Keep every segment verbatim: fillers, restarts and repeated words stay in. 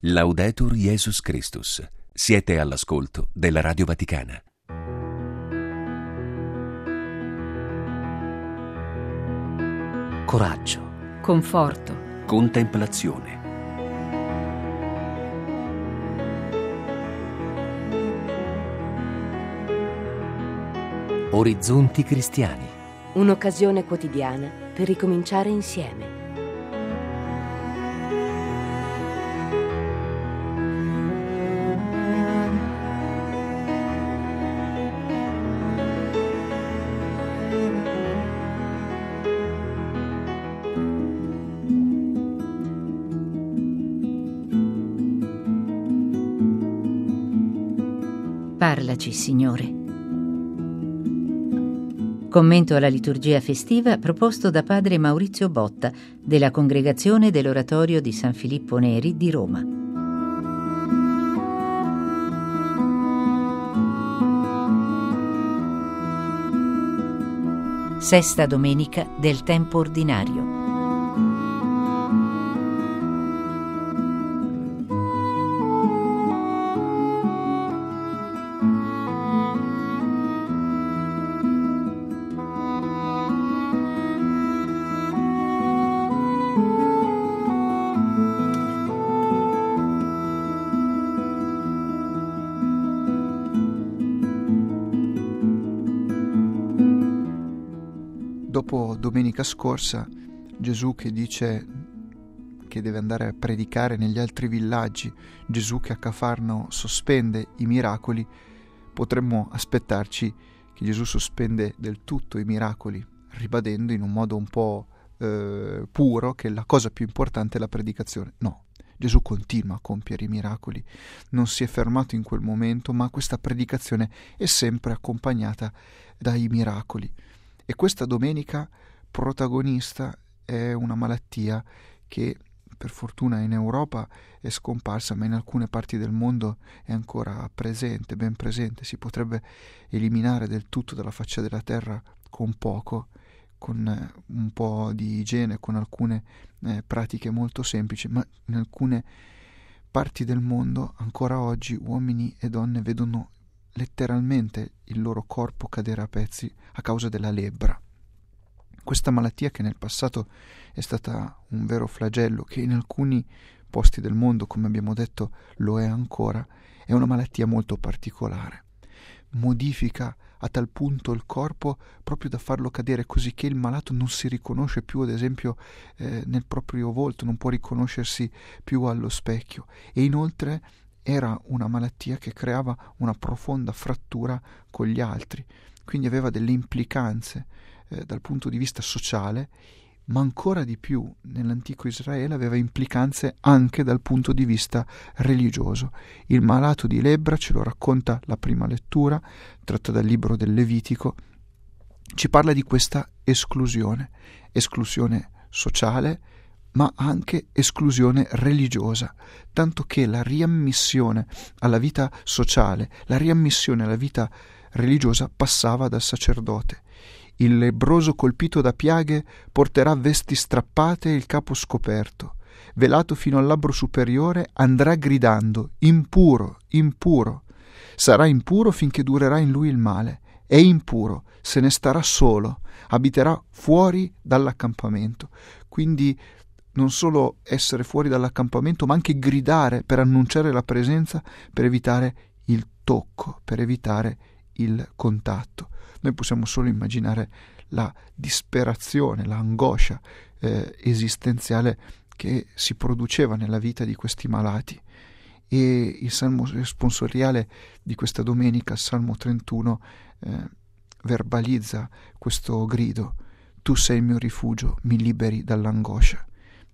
Laudetur Jesus Christus. Siete all'ascolto della Radio Vaticana. Coraggio, conforto, Contemplazione. orizzonti cristiani. Un'occasione quotidiana per ricominciare insieme. Parlaci, Signore. Commento alla liturgia festiva proposto da padre Maurizio Botta della Congregazione dell'Oratorio di San Filippo Neri di Roma. Sesta domenica del tempo ordinario. Dopo domenica scorsa, Gesù che dice che deve andare a predicare negli altri villaggi, Gesù che a Cafarnao sospende i miracoli, potremmo aspettarci che Gesù sospende del tutto i miracoli, ribadendo in un modo un po' eh, puro che la cosa più importante è la predicazione. No, Gesù continua a compiere i miracoli, non si è fermato in quel momento, ma questa predicazione è sempre accompagnata dai miracoli. E questa domenica protagonista è una malattia che per fortuna in Europa è scomparsa, ma in alcune parti del mondo è ancora presente, ben presente. Si potrebbe eliminare del tutto dalla faccia della terra con poco, con un po' di igiene, con alcune eh, pratiche molto semplici, ma in alcune parti del mondo ancora oggi uomini e donne vedono letteralmente il loro corpo cadere a pezzi a causa della lebbra. Questa malattia, che nel passato è stata un vero flagello, che in alcuni posti del mondo, come abbiamo detto, lo è ancora, è una malattia molto particolare. Modifica a tal punto il corpo proprio da farlo cadere così che il malato non si riconosce più, ad esempio, eh, nel proprio volto, non può riconoscersi più allo specchio. E inoltre era una malattia che creava una profonda frattura con gli altri, quindi aveva delle implicanze eh, dal punto di vista sociale, ma ancora di più nell'antico Israele aveva implicanze anche dal punto di vista religioso. Il malato di lebbra, ce lo racconta la prima lettura, tratta dal libro del Levitico, ci parla di questa esclusione, esclusione sociale, ma anche esclusione religiosa, tanto che la riammissione alla vita sociale, la riammissione alla vita religiosa passava dal sacerdote. Il lebbroso colpito da piaghe porterà vesti strappate e il capo scoperto. Velato fino al labbro superiore, andrà gridando: impuro, impuro. Sarà impuro finché durerà in lui il male. È impuro, se ne starà solo, abiterà fuori dall'accampamento. Quindi non solo essere fuori dall'accampamento, ma anche gridare per annunciare la presenza, per evitare il tocco, per evitare il contatto. Noi possiamo solo immaginare la disperazione, l'angoscia eh, esistenziale che si produceva nella vita di questi malati. E il salmo responsoriale di questa domenica, il Salmo trentuno, eh, verbalizza questo grido: tu sei il mio rifugio, mi liberi dall'angoscia.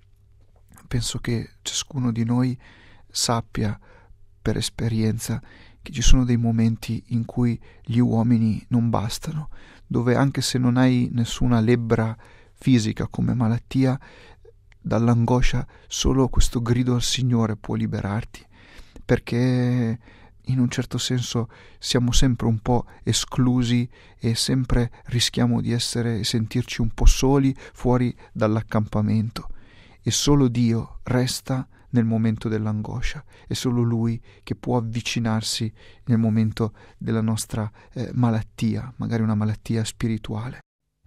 Penso che ciascuno di noi sappia per esperienza che ci sono dei momenti in cui gli uomini non bastano, dove anche se non hai nessuna lebbra fisica come malattia, dall'angoscia solo questo grido al Signore può liberarti, perché in un certo senso siamo sempre un po' esclusi e sempre rischiamo di essere e sentirci un po' soli fuori dall'accampamento. E solo Dio resta nel momento dell'angoscia, è solo Lui che può avvicinarsi nel momento della nostra eh, malattia, magari una malattia spirituale.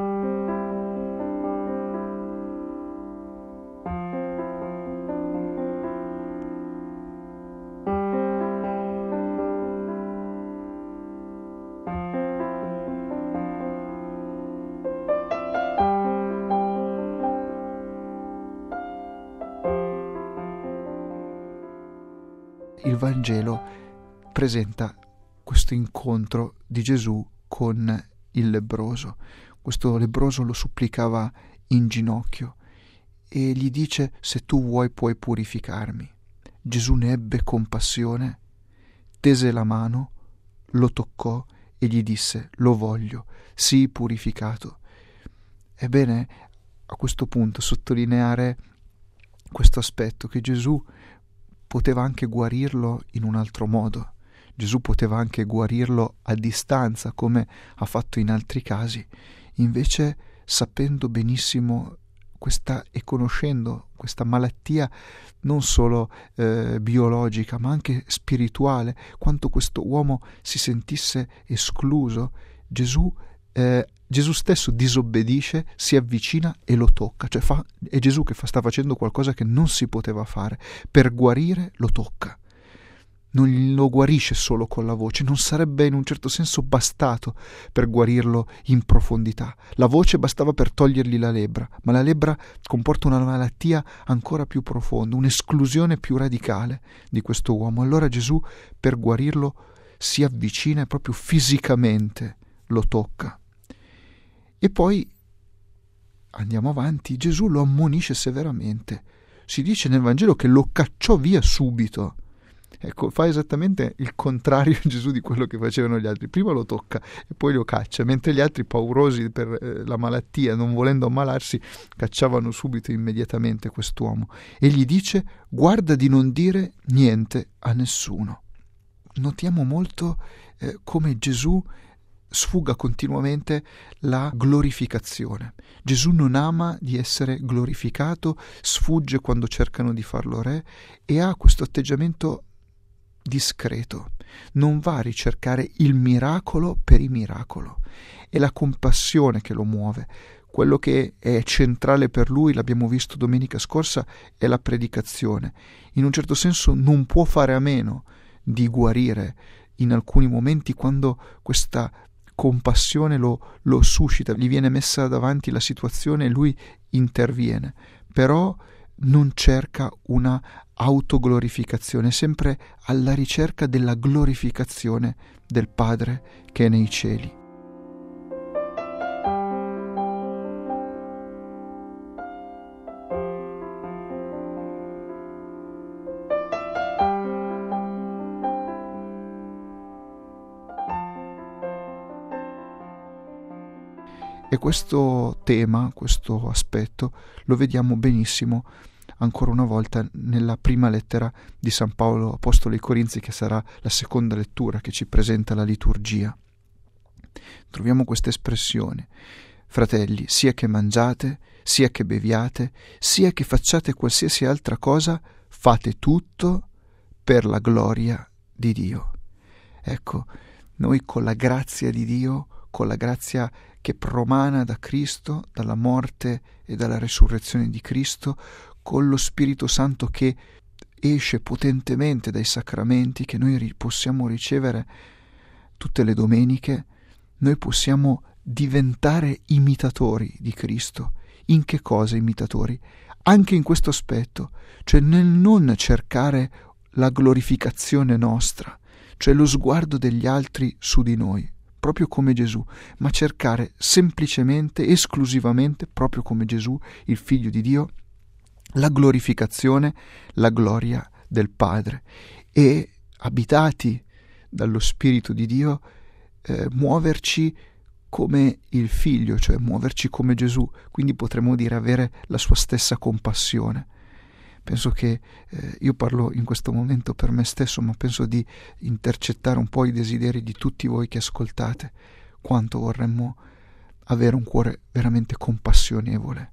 Il Vangelo presenta questo incontro di Gesù con il lebbroso. Questo lebbroso lo supplicava in ginocchio e gli dice: se tu vuoi puoi purificarmi. Gesù ne ebbe compassione, tese la mano, lo toccò e gli disse: lo voglio, sii purificato. Ebbene, a questo punto sottolineare questo aspetto, che Gesù poteva anche guarirlo in un altro modo. Gesù poteva anche guarirlo a distanza, come ha fatto in altri casi. Invece, sapendo benissimo questa e conoscendo questa malattia non solo eh, biologica, ma anche spirituale, quanto questo uomo si sentisse escluso, Gesù eh, Gesù stesso disobbedisce, si avvicina e lo tocca, cioè fa, è Gesù che fa, sta facendo qualcosa che non si poteva fare. Per guarire lo tocca, non lo guarisce solo con la voce, non sarebbe in un certo senso bastato per guarirlo in profondità. La voce bastava per togliergli la lebbra, ma la lebbra comporta una malattia ancora più profonda, un'esclusione più radicale di questo uomo. Allora Gesù, per guarirlo, si avvicina e proprio fisicamente lo tocca. E poi andiamo avanti, Gesù lo ammonisce severamente. Si dice nel Vangelo che lo cacciò via subito. Ecco, fa esattamente il contrario Gesù di quello che facevano gli altri. Prima lo tocca e poi lo caccia, mentre gli altri, paurosi per eh, la malattia, non volendo ammalarsi, cacciavano subito, immediatamente quest'uomo. E gli dice: guarda di non dire niente a nessuno. Notiamo molto eh, come Gesù sfuga continuamente la glorificazione. Gesù non ama di essere glorificato, sfugge quando cercano di farlo re e ha questo atteggiamento discreto. Non va a ricercare il miracolo per il miracolo. È la compassione che lo muove. Quello che è centrale per lui, l'abbiamo visto domenica scorsa, è la predicazione. In un certo senso non può fare a meno di guarire in alcuni momenti quando questa compassione lo, lo suscita, gli viene messa davanti la situazione e lui interviene, però non cerca una autoglorificazione, è sempre alla ricerca della glorificazione del Padre che è nei cieli. E questo tema, questo aspetto, lo vediamo benissimo ancora una volta nella prima lettera di San Paolo Apostolo ai Corinzi, che sarà la seconda lettura che ci presenta la liturgia. Troviamo questa espressione: fratelli, sia che mangiate, sia che beviate, sia che facciate qualsiasi altra cosa, fate tutto per la gloria di Dio. Ecco, noi con la grazia di Dio, con la grazia che promana da Cristo, dalla morte e dalla resurrezione di Cristo, con lo Spirito Santo che esce potentemente dai sacramenti che noi possiamo ricevere tutte le domeniche, noi possiamo diventare imitatori di Cristo. In che cosa imitatori? Anche in questo aspetto, cioè nel non cercare la glorificazione nostra, cioè lo sguardo degli altri su di noi, proprio come Gesù, ma cercare semplicemente, esclusivamente, proprio come Gesù, il Figlio di Dio, la glorificazione, la gloria del Padre, e abitati dallo Spirito di Dio eh, muoverci come il Figlio, cioè muoverci come Gesù, quindi potremmo dire avere la sua stessa compassione. Penso che eh, io parlo in questo momento per me stesso, ma penso di intercettare un po' i desideri di tutti voi che ascoltate. Quanto vorremmo avere un cuore veramente compassionevole,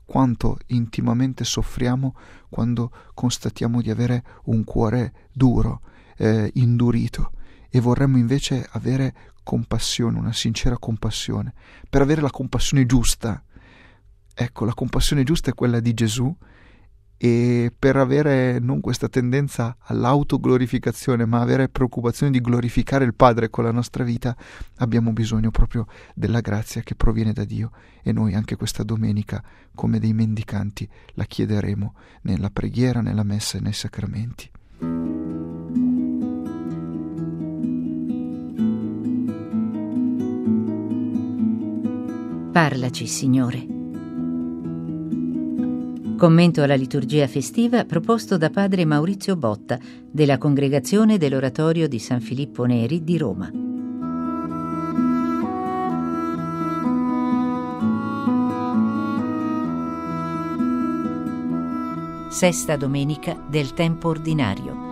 quanto intimamente soffriamo quando constatiamo di avere un cuore duro, eh, indurito, e vorremmo invece avere compassione, una sincera compassione. Per avere la compassione giusta, ecco, la compassione giusta è quella di Gesù, e per avere non questa tendenza all'autoglorificazione, ma avere preoccupazione di glorificare il Padre con la nostra vita, abbiamo bisogno proprio della grazia che proviene da Dio, e noi anche questa domenica, come dei mendicanti, la chiederemo nella preghiera, nella messa e nei sacramenti. Parlaci, Signore. Commento alla liturgia festiva proposto da padre Maurizio Botta della Congregazione dell'Oratorio di San Filippo Neri di Roma. Sesta domenica del tempo ordinario.